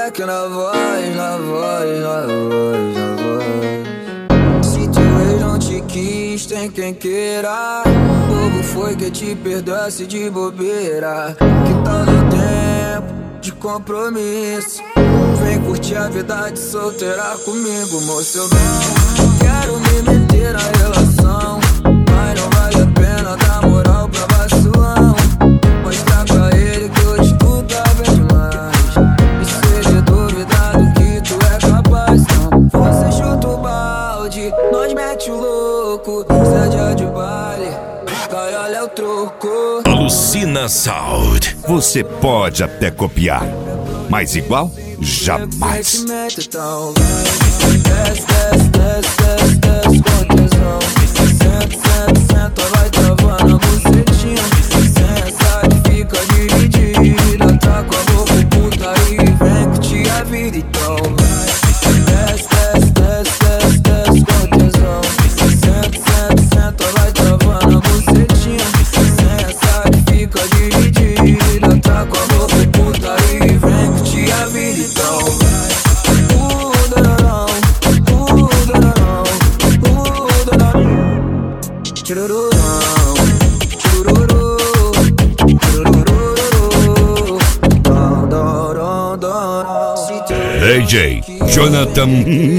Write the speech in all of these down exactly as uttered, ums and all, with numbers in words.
moleque na voz, na voz, na voz, na voz. Se teu ex não te quis, tem quem queira. Bobo foi que te perdoasse de bobeira. Que tal no tempo de compromisso? Vem curtir a vida de solteira comigo, moço. Eu não quero me meter na relação, mas não vale a pena dar moral pra vacilão. Mostrar pra ele que eu te tava demais, e se ele duvidar do que tu é capaz, não. Você chuta o balde, nós mete o louco. Seja de baile, cai, olha o troco. Alucina Sound. Você pode até copiar, mas igual, jamais. Então vai, desce, desce, desce, desce, desce com tesão. Senta, senta, senta, vai travando a bucetinha. Senta que fica dividida, tá com a boca puta e vem que te a vida. Então vai, desce, desce, desce, desce, desce com tesão. Senta, senta, senta, vai travando a bucetinha. Senta que fica dividida, tá com a boca puta e vem que te a vida. Então vai. D J Jonathan,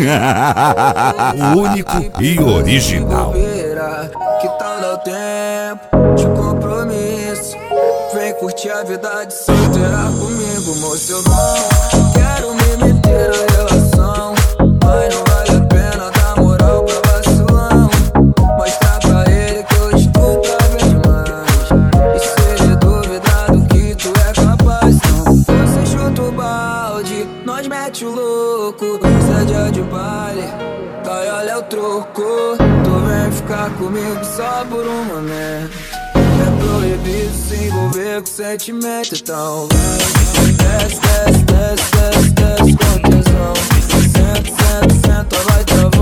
o único e original. Que tal dar o tempo de compromisso? Vem curtir a vida de solteira comigo, moço. Eu não quero me meter na relação, mas não vale a pena dar moral pra vacilão. Mostrar pra ele que eu estou tava demais, e se ele duvidar do que tu é capaz, não. Você chuta o balde, nós mete o louco. Seja de baile, cai, olha o troco. Tu vem ficar comigo só por um momento. É proibido se envolver com sentimento. Então vai, desce, desce, desce, desce, desce com tesão. Senta, senta, senta, vai travar.